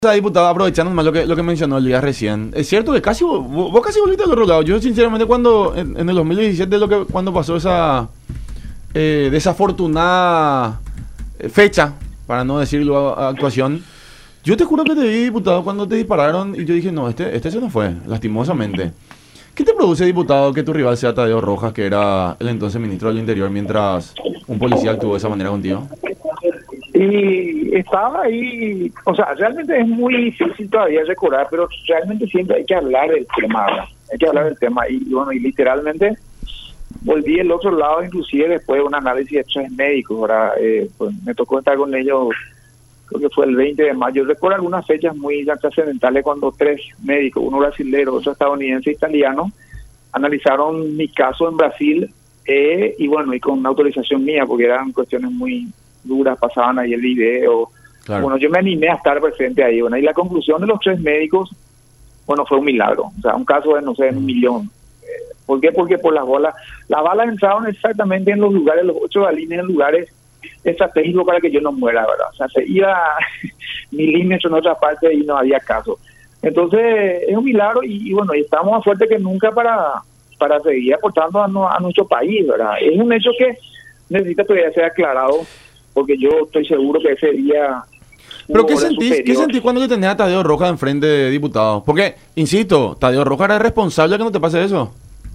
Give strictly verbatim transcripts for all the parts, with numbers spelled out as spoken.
Esa diputada, aprovechando más lo que, lo que mencionó el día recién, es cierto que casi vos, vos casi volviste al otro lado. Yo sinceramente cuando en, en el dos mil diecisiete lo que cuando pasó esa eh, desafortunada eh, fecha, para no decirlo a, a actuación, yo te juro que te vi, diputado, cuando te dispararon y yo dije, no, este, este se nos fue, lastimosamente. ¿Qué te produce, diputado, que tu rival sea Tadeo Rojas, que era el entonces ministro del Interior, mientras un policía actuó de esa manera contigo? Y estaba ahí, o sea, realmente es muy difícil todavía recordar, pero realmente siempre hay que hablar del tema, ¿verdad? Hay que hablar del tema y bueno, y literalmente volví al otro lado, inclusive después de un análisis de tres médicos, ¿verdad? Eh, pues me tocó estar con ellos, creo que fue el veinte de mayo. Recuerdo algunas fechas muy trascendentales cuando tres médicos, uno brasilero, otro estadounidense e italiano, analizaron mi caso en Brasil eh, y bueno, y con autorización mía, porque eran cuestiones muy duras, pasaban ahí el video. Claro. Bueno, yo me animé a estar presente ahí, bueno, y la conclusión de los tres médicos, bueno, fue un milagro, o sea, un caso de, no sé, un millón. Eh, ¿Por qué? Porque por las balas, las balas entraron exactamente en los lugares, los ocho balines en lugares estratégicos para que yo no muera, ¿verdad? O sea, se iba milímetros en otra parte y no había caso. Entonces, es un milagro y, y bueno, y estamos más fuertes que nunca para, para seguir aportando a, no, a nuestro país, ¿verdad? Es un hecho que necesita todavía ser aclarado, porque yo estoy seguro que ese día... ¿Pero qué sentís, ¿qué sentís cuando le tenés a Tadeo Rojas enfrente de diputados? Porque, insisto, Tadeo Rojas era responsable de que no te pase eso.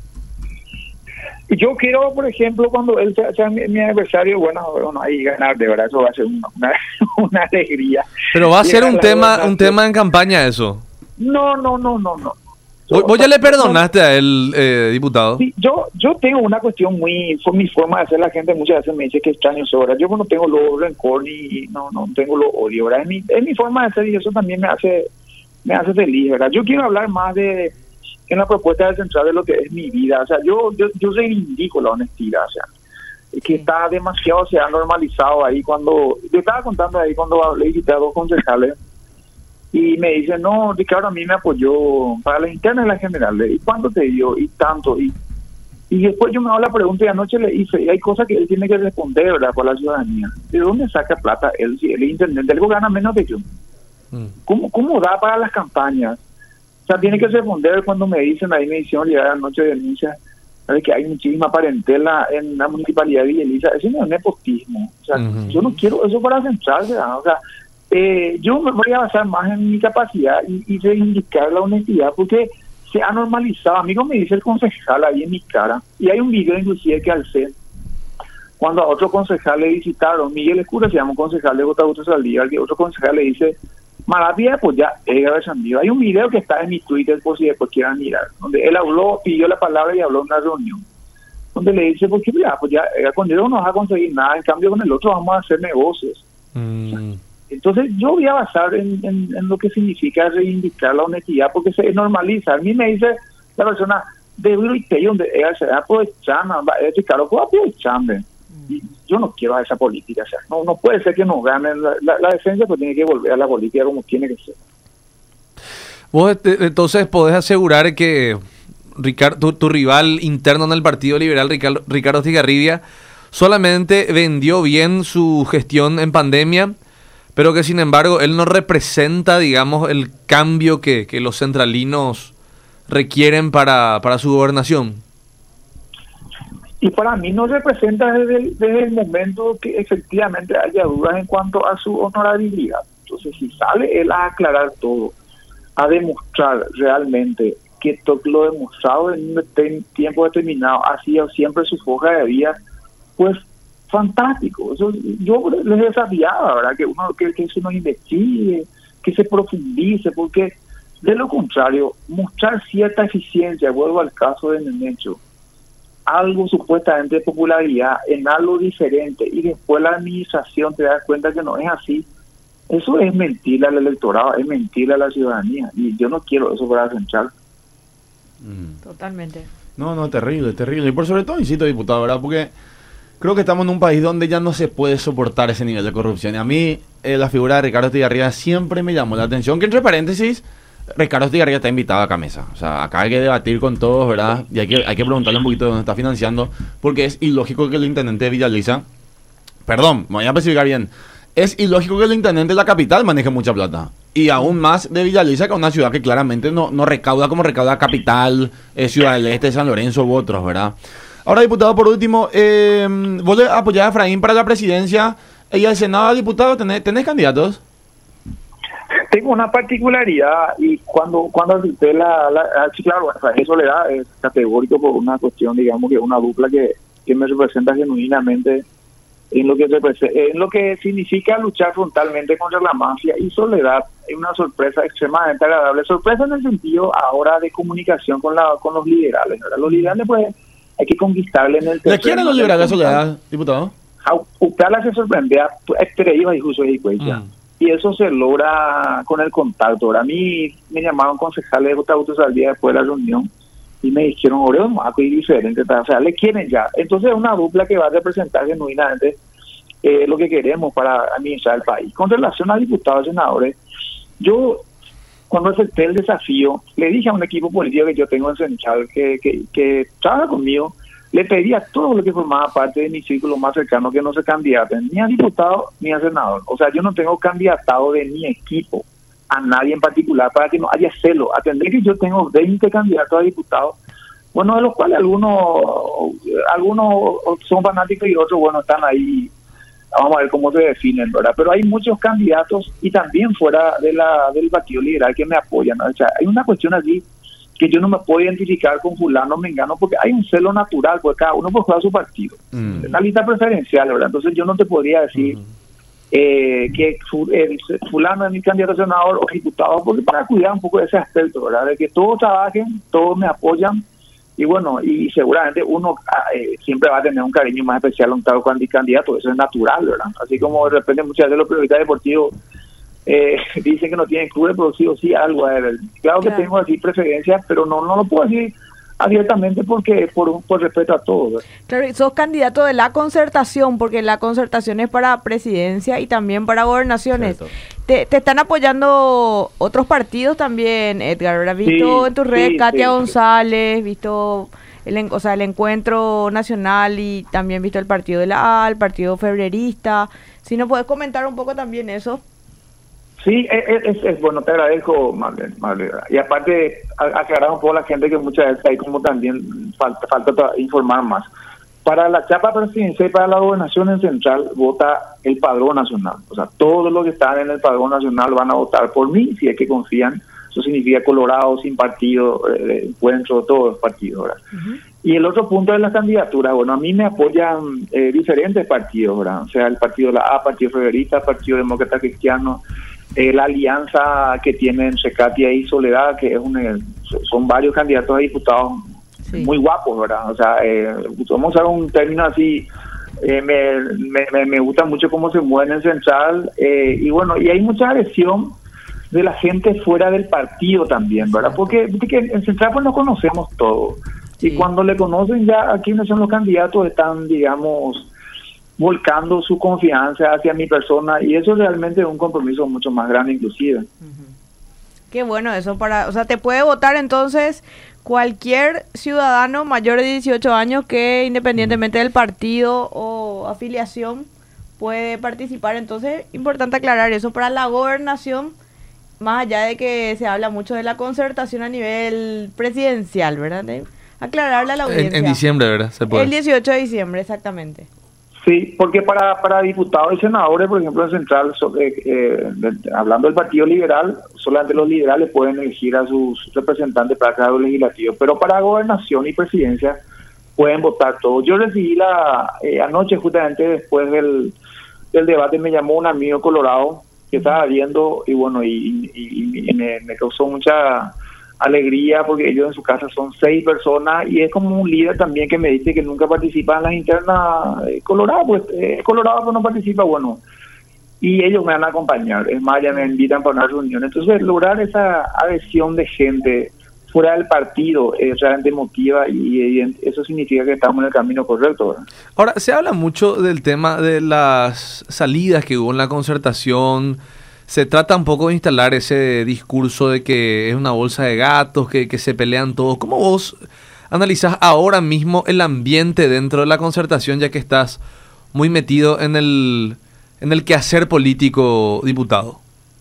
Yo quiero, por ejemplo, cuando él sea, sea mi, mi adversario, bueno, bueno, ahí ganar, de verdad, eso va a ser una, una, una alegría. Pero va a ser un tema un tema en campaña eso. No, no, no, no, no. ¿Vos, vos ya le perdonaste a él, eh, diputado? Sí, yo yo tengo una cuestión muy, por mi forma de hacer, la gente muchas veces me dice que extraño eso, ¿verdad? Yo no tengo lo rencor ni, no, no tengo lo odio, ¿verdad? Es mi, es mi forma de hacer y eso también me hace, me hace feliz, ¿verdad? Yo quiero hablar más de, en la propuesta del central de lo que es mi vida, o sea, yo, yo, yo reivindico la honestidad, o sea, que está demasiado, se ha normalizado ahí cuando, yo estaba contando ahí cuando le visité a dos concejales, y me dice, no, Ricardo, a mí me apoyó para la interna y la general. ¿Y cuánto te dio? Y tanto. Y y después yo me hago la pregunta y anoche le hice, y hay cosas que él tiene que responder, ¿verdad?, por la ciudadanía. ¿De dónde saca plata él? Si él es intendente, él gana menos que yo. Mm. ¿Cómo, ¿Cómo da para las campañas? O sea, tiene que responder cuando me dicen, ahí me hicieron llegar anoche denuncia, ¿sabes?, que hay muchísima parentela en la municipalidad de Villeliza. Eso no es nepotismo. O sea, uh-huh. Yo no quiero eso para centrarse, ¿verdad? O sea, Eh, yo me voy a basar más en mi capacidad y, y reivindicar la honestidad, porque se ha normalizado. Amigo, me dice el concejal ahí en mi cara, y hay un video inclusive que alcé cuando a otro concejal le visitaron, Miguel Escura se llama un concejal de Botaguto Saldívar, que otro concejal le dice, maravilla, pues ya, hay un video que está en mi Twitter por si después quieran mirar, donde él habló, pidió la palabra y habló en una reunión, donde le dice, porque ya, pues ya, con él no vas a conseguir nada, en cambio con el otro vamos a hacer negocios. Mm. Entonces yo voy a basar en, en, en lo que significa reivindicar la honestidad, porque se normaliza. A mí me dice la persona, de Uruguay, donde ella se aprovechan, es claro, puedo aprovecharme. Y yo no quiero a esa política, o sea, no, no puede ser que nos ganen la, la, la defensa, pues tiene que volver a la política como tiene que ser. Vos entonces podés asegurar que Ricardo, tu, tu rival interno en el Partido Liberal, Ricardo, Ricardo Estigarribia, solamente vendió bien su gestión en pandemia, pero que sin embargo él no representa, digamos, el cambio que, que los centralinos requieren para, para su gobernación. Y para mí no representa desde el, desde el momento que efectivamente haya dudas en cuanto a su honorabilidad. Entonces, si sale él a aclarar todo, a demostrar realmente que todo lo demostrado en un tiempo determinado ha sido siempre su hoja de vida, pues fantástico. Eso, yo les desafiaba, ¿verdad?, que uno que, que se nos investigue, que se profundice, porque de lo contrario, mostrar cierta eficiencia, vuelvo al caso de Nenecho, algo supuestamente de popularidad en algo diferente, y después la administración te das cuenta que no es así, eso es mentir al electorado, es mentir a la ciudadanía, y yo no quiero eso para central. Mm. Totalmente. No, no, terrible, terrible. Y por sobre todo, insisto, diputado, ¿verdad?, porque creo que estamos en un país donde ya no se puede soportar ese nivel de corrupción. Y a mí, eh, la figura de Ricardo Estigarribia siempre me llamó la atención. Que entre paréntesis, Ricardo Estigarribia está invitado acá a mesa. O sea, acá hay que debatir con todos, ¿verdad? Y hay que, hay que preguntarle un poquito de dónde está financiando. Porque es ilógico que el intendente de Villaliza, perdón, me voy a especificar bien, es ilógico que el intendente de la capital maneje mucha plata. Y aún más de Villa Luisa, que es una ciudad que claramente no, no recauda como recauda Capital, eh, Ciudad del Este, San Lorenzo u otros, ¿verdad? Ahora, diputado, por último, eh, vos le apoyás a Efraín para la presidencia y al Senado, diputado, ¿tenés, tenés candidatos? Tengo una particularidad y cuando cuando asistí la, la, sí, claro, Efraín Soledad es categórico por una cuestión, digamos, que es una dupla que, que me representa genuinamente en lo que en lo que significa luchar frontalmente contra la mafia, y Soledad es una sorpresa extremadamente agradable, sorpresa en el sentido ahora de comunicación con la con los liberales, ¿verdad? Los liberales pues hay que conquistarle en el terreno. ¿Le quieren los liberales, Soledad, diputado? Uptala se sorprendía extraído y justo y cuella. Y eso se logra con el contacto. Ahora, a mí me llamaron concejales de Botabutos al día después de la reunión y me dijeron, Oreo, Maco y diferente, o sea, le quieren ya. Entonces es una dupla que va a representar genuinamente eh, lo que queremos para administrar el país. Con relación a diputados y senadores, yo cuando acepté el desafío, le dije a un equipo político que yo tengo en Central, que, que, que trabaja conmigo, le pedí a todo lo que formaba parte de mi círculo más cercano que no se candidaten, ni a diputado ni a senador. O sea, yo no tengo candidatado de mi equipo a nadie en particular para que no haya celo. Atender que yo tengo veinte candidatos a diputados, bueno, de los cuales algunos algunos son fanáticos y otros, bueno, están ahí. Vamos a ver cómo se definen, ¿verdad? Pero hay muchos candidatos y también fuera de la del Partido Liberal que me apoyan, ¿no? O sea, hay una cuestión allí que yo no me puedo identificar con fulano, mengano, porque hay un celo natural, porque cada uno puede jugar su partido. Mm. Es una lista preferencial, ¿verdad? Entonces yo no te podría decir mm. eh, que el fulano es mi candidato a senador o diputado, porque para cuidar un poco de ese aspecto, ¿verdad? De que todos trabajen, todos me apoyan, y bueno, y seguramente uno eh, siempre va a tener un cariño más especial a un tal candidato, eso es natural, ¿verdad? Así como de repente muchas veces los periodistas deportivos Eh, dicen que no tienen clubes, pero sí o sí algo. Claro, claro que tengo así preferencias, pero no no lo puedo decir abiertamente porque por, por respeto a todos. Claro, y sos candidato de la concertación, porque la concertación es para presidencia y también para gobernaciones. Te, te están apoyando otros partidos también, Edgar, ¿verdad? Visto sí, en tus redes, sí, Katia sí, González, visto el, o sea, el Encuentro Nacional y también visto el Partido de la A, el Partido Febrerista. Si nos puedes comentar un poco también eso. Sí, es, es, es bueno, te agradezco, Marlene, Marlene. Y aparte, aclarar un poco a la gente que muchas veces hay como también falta, falta informar más. Para la chapa presidencial y para la gobernación en Central vota el Padrón Nacional. O sea, todos los que están en el Padrón Nacional van a votar por mí, si es que confían. Eso significa Colorado, Sin Partido, eh, Encuentro, todos los partidos, ¿verdad? Uh-huh. Y el otro punto de las candidaturas, bueno, a mí me apoyan eh, diferentes partidos, ¿verdad? O sea, el Partido de la A, Partido Febrerista, Partido Demócrata Cristiano, Eh, la alianza que tienen Katia y Soledad, que es un, son varios candidatos a diputados sí. muy guapos, ¿verdad? O sea, eh, vamos a usar un término así, eh, me, me, me gusta mucho cómo se mueven en Central, eh, y bueno, y hay mucha adhesión de la gente fuera del partido también, ¿verdad? Porque, porque en Central pues nos conocemos todos, sí. y cuando le conocen ya a quienes son los candidatos están, digamos, volcando su confianza hacia mi persona, y eso realmente es un compromiso mucho más grande inclusive. Uh-huh. Qué bueno eso, para, o sea, te puede votar entonces cualquier ciudadano mayor de dieciocho años que independientemente uh-huh. del partido o afiliación puede participar. Entonces, importante aclarar eso para la gobernación, más allá de que se habla mucho de la concertación a nivel presidencial, ¿verdad? De aclararle a la audiencia. En, en diciembre, ¿verdad? Se puede. El dieciocho de diciembre, exactamente. Sí, porque para para diputados y senadores, por ejemplo, en Central, so, eh, eh, de, hablando del Partido Liberal, solamente los liberales pueden elegir a sus representantes para cargos legislativos, pero para gobernación y presidencia pueden votar todos. Yo recibí la eh, anoche, justamente después del, del debate, me llamó un amigo colorado que estaba viendo, y bueno, y, y, y me, me causó mucha alegría porque ellos en su casa son seis personas y es como un líder también que me dice que nunca participa en las internas eh, Colorado, pues eh, Colorado pues no participa, bueno, y ellos me van a acompañar, es más, ya me invitan para una reunión. Entonces lograr esa adhesión de gente fuera del partido es realmente emotiva y, y eso significa que estamos en el camino correcto, ¿verdad? Ahora, se habla mucho del tema de las salidas que hubo en la concertación. Se trata un poco de instalar ese discurso de que es una bolsa de gatos, que, que se pelean todos. ¿Cómo vos analizás ahora mismo el ambiente dentro de la concertación, ya que estás muy metido en el en el quehacer político, diputado?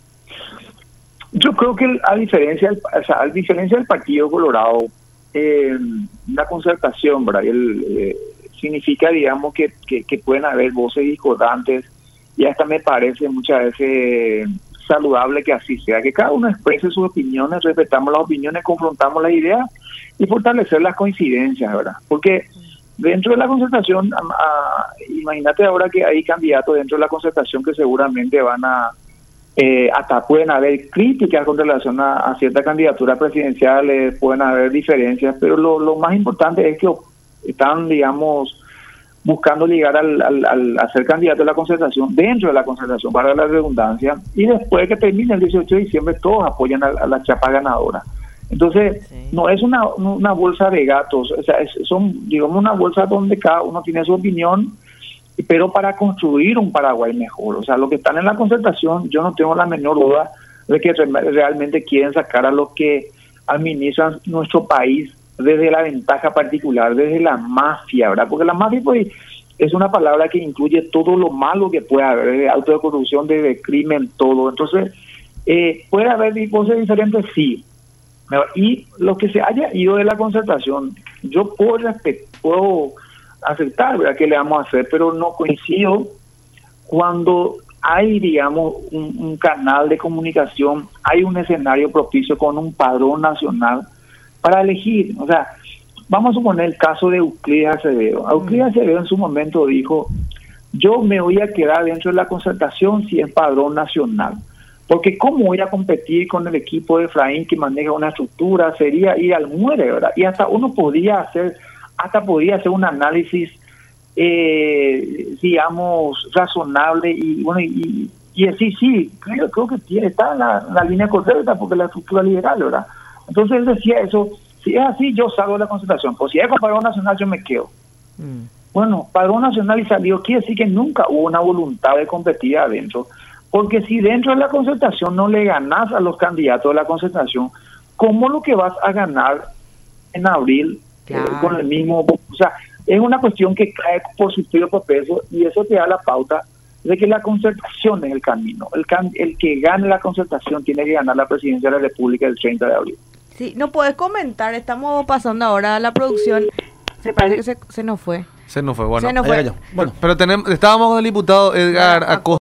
Yo creo que a diferencia del, o sea, a diferencia del Partido Colorado, eh, la concertación, ¿verdad? El, eh, significa, digamos, que, que, que pueden haber voces discordantes, y hasta me parece muchas veces saludable que así sea, que cada uno exprese sus opiniones, respetamos las opiniones, confrontamos las ideas y fortalecer las coincidencias, ¿verdad? Porque dentro de la concertación, a, a, imagínate ahora que hay candidatos dentro de la concertación que seguramente van a, eh, hasta pueden haber críticas con relación a, a ciertas candidaturas presidenciales, pueden haber diferencias, pero lo, lo más importante es que están, digamos, buscando llegar al, al, al a ser candidato a la concertación, dentro de la concertación, para la redundancia, y después que termine el dieciocho de diciembre todos apoyan a, a la chapa ganadora. Entonces, sí. no es una, una bolsa de gatos, o sea, es, son, digamos, una bolsa donde cada uno tiene su opinión, pero para construir un Paraguay mejor. O sea, los que están en la concertación, yo no tengo la menor duda de que re- realmente quieren sacar a los que administran nuestro país desde la ventaja particular, desde la mafia, ¿verdad? Porque la mafia, pues, es una palabra que incluye todo lo malo que puede haber, de auto de corrupción, de crimen, todo. Entonces, eh, puede haber cosas diferentes, sí. Y lo que se haya ido de la concertación, yo puedo, respetar, puedo aceptar, ¿verdad?, que le vamos a hacer, pero no coincido cuando hay, digamos, un, un canal de comunicación, hay un escenario propicio con un padrón nacional para elegir. O sea, vamos a suponer el caso de Euclides Acevedo. Euclides Acevedo en su momento dijo, yo me voy a quedar dentro de la concertación si es padrón nacional, porque cómo voy a competir con el equipo de Efraín que maneja una estructura, sería ir al muere, ¿verdad? Y hasta uno podría hacer, hasta podría hacer un análisis, eh, digamos, razonable y bueno, y, y decir, sí, creo, creo que tiene, está en la, la línea correcta porque la estructura liberal, ¿verdad? Entonces él decía eso, si es así yo salgo de la concertación, pues si es con padrón nacional yo me quedo. Mm. Bueno, padrón nacional y salió, quiere decir que nunca hubo una voluntad de competir adentro, porque si dentro de la concertación no le ganás a los candidatos de la concertación, ¿cómo lo que vas a ganar en abril? Claro. Eh, con el mismo, o sea, es una cuestión que cae por su propio peso y eso te da la pauta de que la concertación es el camino. El, can, el que gane la concertación tiene que ganar la presidencia de la República el treinta de abril. Sí, no puedes comentar, estamos pasando ahora a la producción, se parece que se, se nos fue. Se nos fue, bueno. Se nos fue. Bueno, pero tenemos, estábamos con el diputado Edgar Acosta.